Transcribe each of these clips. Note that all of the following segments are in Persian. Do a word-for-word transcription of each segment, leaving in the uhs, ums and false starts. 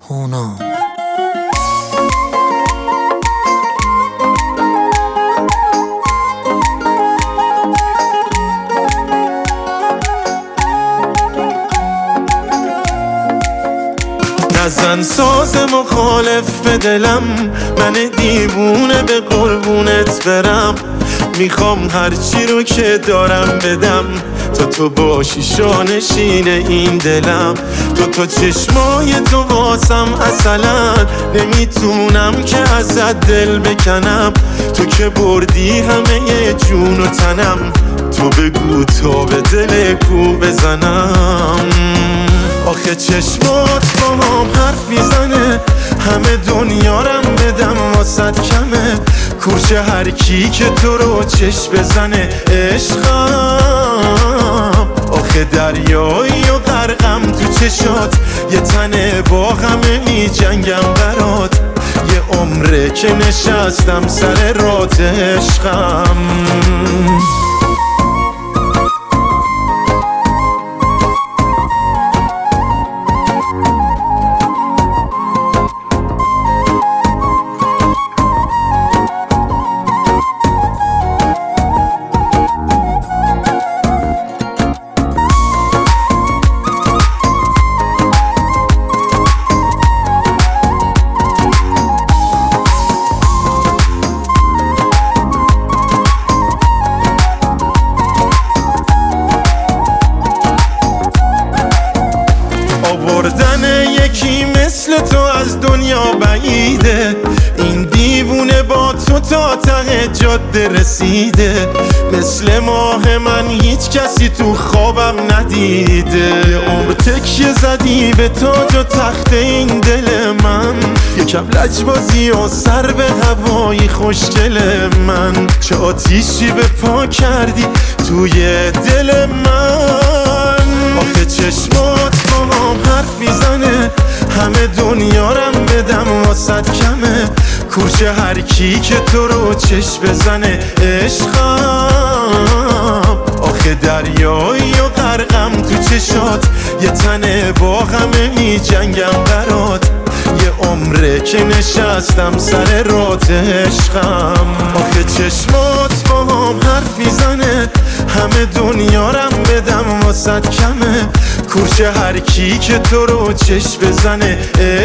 هونا. نزن ساز مخالف به دلم، من دیوونه به قربونت برم. میخوام هرچی رو که دارم بدم، تا تو باشی شانشین این دلم. تو تا چشمای تو واسم اصلا نمیتونم که ازت دل بکنم. تو که بردی همه جون و تنم، تو بگو تا به دل کو بزنم. آخه چشمات با هم حرف میزنه، همه دنیارم بدم واسد کمه. کورشه هر کی که تو رو چشم بزنه عشقم. آخه دریایی و غرقم تو چشات، یه تنه با غمه می جنگم برات. یه عمره که نشستم سر رات عشقم. آوردن یکی مثل تو از دنیا بعیده، این دیوونه با تو تا ته جاده رسیده. مثل ماه من هیچ کسی تو خوابم ندیده. یه عمر تکیه زدی به تاج و تخت این دل من، یکم لجبازی و سر به هوایی خوشگل من. چه آتیشی به پا کردی توی دل من. آخه چشمات با هم حرف میزنه، همه دنیارم بدم واسد کمه. کورشه هر کی که تو رو چشم بزنه عشقم. آخه دریایی و غرقم تو چشات، یه تنه با غمه می جنگم برات. یه عمره که نشستم سر رات عشقم. آخه چشمات با هم حرف میزنه، همه دنیارم بدم واسد کمه. کورشه هر کی که تو رو چشم بزنه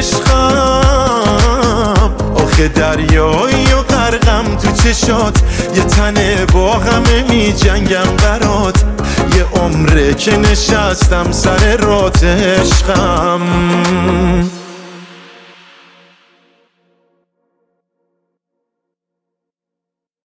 عشقم. آخه دریایی و غرقم تو چشات، یه تنه با غمه می جنگم برات. یه عمره که نشستم سر رات عشقم.